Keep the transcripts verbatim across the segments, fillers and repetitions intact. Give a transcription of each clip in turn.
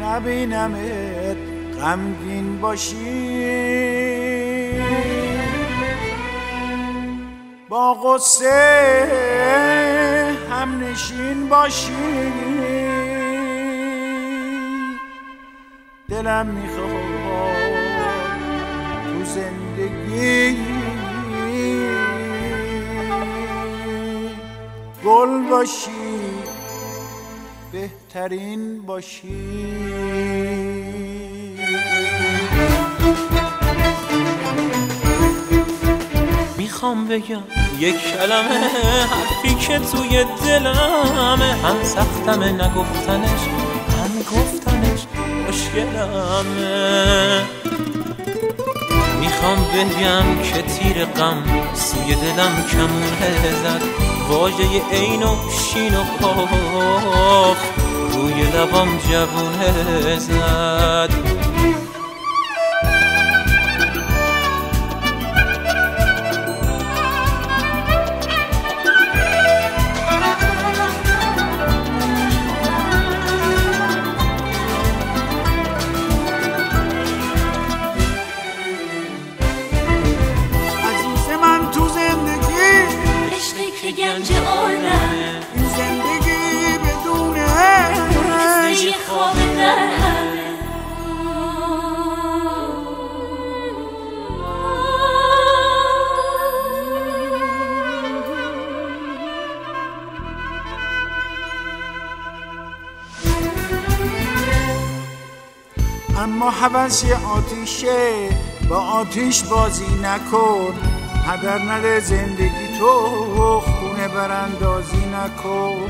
نبینمت غمگین باشی، با غصه هم نشین باشی. دلم میخواد تو زندگی گل باشی، بهترین باشی. میخوام بگم یک کلمه حرفی که توی دلمه، هم سختمه نگفتنش هم گفتنش مشکلمه. میخوام بگم که تیر غم سوی دلم کمونه زد، واژه عین و شین و قاف روی لبام جوونه زد. گنج عمرم این زندگی بدونه مثل یه خواب در همه. اما هوس یه آتیشه، با آتیش بازی نکن. هدر نده زندگی تو، خونه براندازی نکن.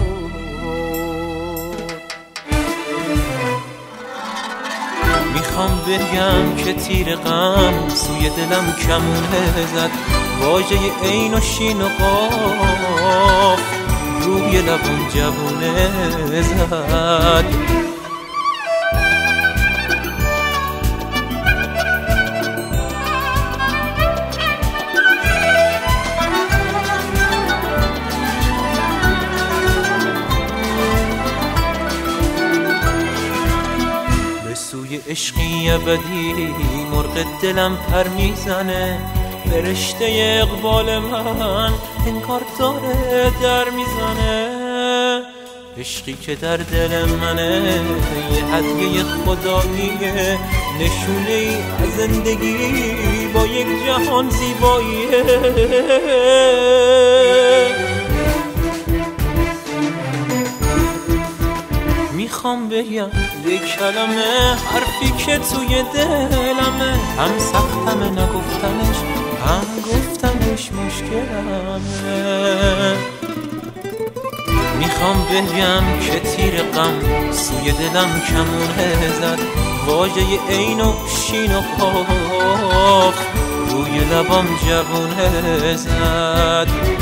میخوام بگم که تیر غم سوی دلم کمونه زد، واژه عین و شین و قاف روی لبم جوونه زد. سوی عشقی ابدی مرغ دلم پر میزنه، فرشته اقبال من انگار داره در میزنه. عشقی که در دل منه یه هدیه خداییه، نشونه ای از زندگی با یک جهان زیباییه. میخوام بگم یک کلمه حرفی که توی دلمه، هم سختمه نگفتنش هم گفتنش مشکلمه. میخوام بگم که تیر غم سوی دلم کمونه زد، واژه عین و شین و قاف روی لبام جوونه زد.